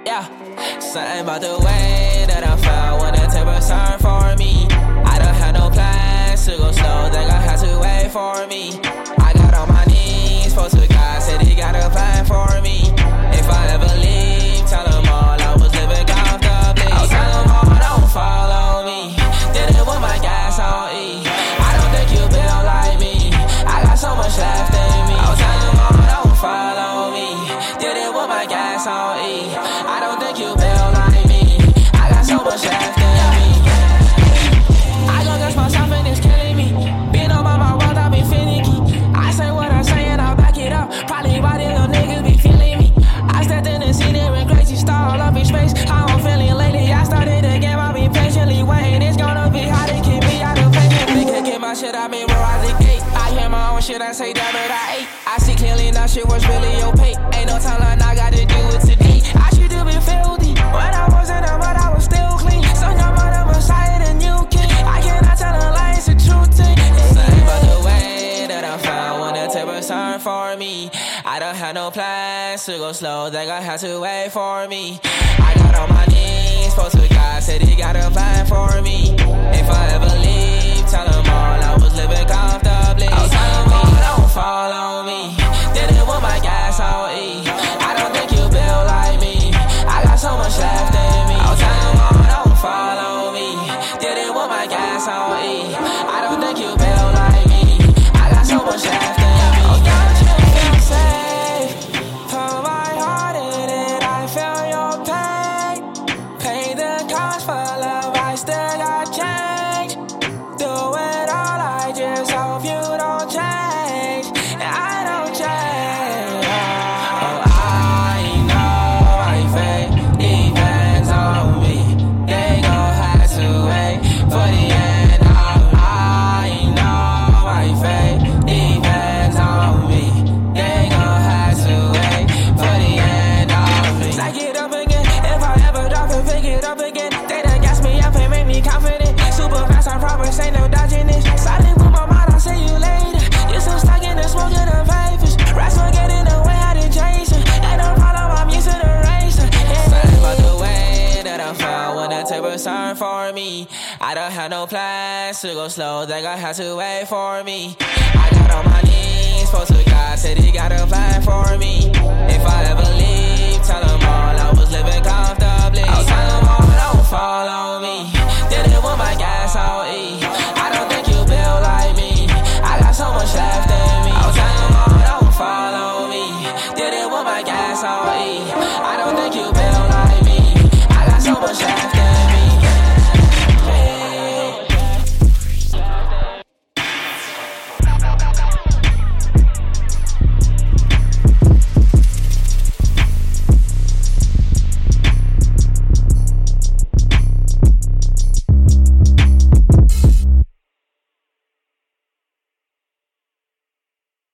Yeah, something about the way that I felt when the table turned for me. I don't have no plans to go slow, they gon' have to wait for me. I got on my knees, spoke to God, said he got a plan for me. If I ever leave, tell them all I was living comfortably. I'll tell them all, don't follow me. Did it with my gas on E. I don't think you built like me. I got so much left in me. I'll tell them all, don't follow me. Did it with my gas on E. I don't think you built like me. I got so much left in me. I gon' guess myself and it's killing me. Been on my world, I been finicky. I say what I say and I'll back it up. Probably why the little niggas be feeling me. I stepped in the scene and went crazy, star all up in space. How I'm feeling lately, I started the game, I've been patiently waiting. It's gonna be hard to keep me out of pain. They could get my shit, I memorize the gate. I hear my own shit, I say damn it, I ate. I see clearly now shit was really opaque. Ain't no timeline, I gotta do it today. I should have been filthy when I was in the mud, I was still clean. Son, I'm on the Messiah, the new king. I cannot tell a lie, it's a true thing. Something about the way that I found when the tables turned for me. I don't have no plans to go slow, they gon' have to wait for me. I got on my knees, spoke to God, said he got a plan for me. If I ever leave, tell them all I was living comfortably. I'll tell them all, don't follow me. Did it with my gas on E. I don't think you built like me. I got so much left in me. I'll tell them all, don't follow me. Did it with my gas on E. I don't think you built like me. I got so much left in me. Oh, don't you feel safe? Put my heart in it, I feel your pain. Pay the cost for love, I still got change. Do it all, I just hope you don't change. And I don't change. Oh, I know my fate depends on me. They gon' have to wait for the end. I know my fate depends on me. They gon' have to wait for the end of me. Stack it up again, if I ever drop it, pick it up again. They done gas me up and make me confident. Super fast, I promise, ain't no dodging this. Silent with my mind, I'll see you later. You're so stuck in the smoke of the vapors. Rats will get in the way, I did chase her. Ain't no problem, I'm used to the racer. Something about the way that I found when the tables turned for me. I don't have no plans to go slow, they gon' have to wait for me. I got on my knees, spoke to God, said he got a plan for me. If I ever leave, tell them all I was living